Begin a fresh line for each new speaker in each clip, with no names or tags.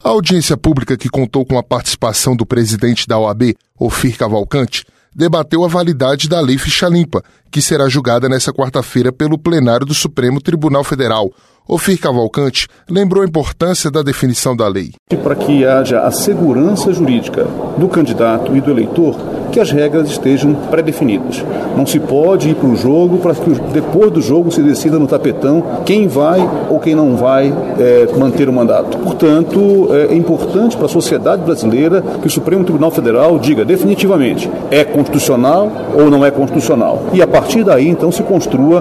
A audiência pública, que contou com a participação do presidente da OAB, Ofir Cavalcante, debateu a validade da Lei Ficha Limpa, que será julgada nesta quarta-feira pelo plenário do Supremo Tribunal Federal. Ofir Cavalcante lembrou a importância da definição da lei.
Para que haja a segurança jurídica do candidato e do eleitor, que as regras estejam pré-definidas. Não se pode ir para o jogo para que depois do jogo se decida no tapetão quem vai ou quem não vai manter o mandato. Portanto, é importante para a sociedade brasileira que o Supremo Tribunal Federal diga definitivamente é constitucional ou não é constitucional. E a partir daí, então, se construa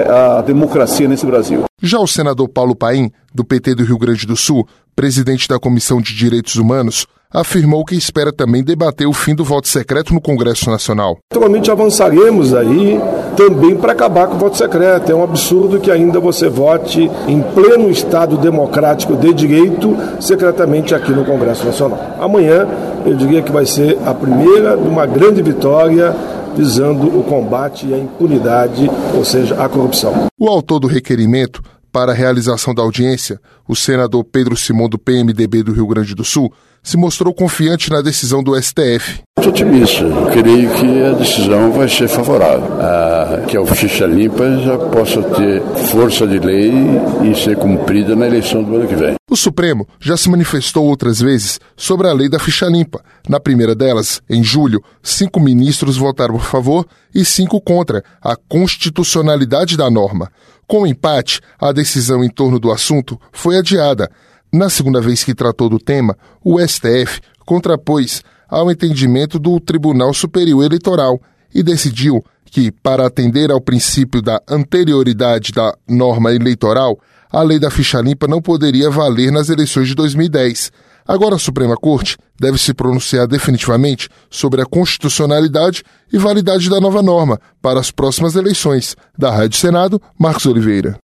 a democracia nesse Brasil.
Já o senador Paulo Paim, do PT do Rio Grande do Sul, presidente da Comissão de Direitos Humanos, afirmou que espera também debater o fim do voto secreto no Congresso Nacional.
Naturalmente avançaremos aí também para acabar com o voto secreto. É um absurdo que ainda você vote em pleno Estado democrático de direito secretamente aqui no Congresso Nacional. Amanhã eu diria que vai ser a primeira de uma grande vitória visando o combate à impunidade, ou seja, à corrupção.
O autor do requerimento para a realização da audiência, o senador Pedro Simão, do PMDB do Rio Grande do Sul, se mostrou confiante na decisão do STF.
Estou otimista, eu creio que a decisão vai ser favorável, que a ficha limpa já possa ter força de lei e ser cumprida na eleição do ano que vem.
O Supremo já se manifestou outras vezes sobre a lei da ficha limpa. Na primeira delas, em julho, 5 ministros votaram a favor e 5 contra a constitucionalidade da norma. Com o empate, a decisão em torno do assunto foi adiada. Na segunda vez que tratou do tema, o STF contrapôs ao entendimento do Tribunal Superior Eleitoral e decidiu que, para atender ao princípio da anterioridade da norma eleitoral, a lei da ficha limpa não poderia valer nas eleições de 2010. Agora a Suprema Corte deve se pronunciar definitivamente sobre a constitucionalidade e validade da nova norma para as próximas eleições. Da Rádio Senado, Marcos Oliveira.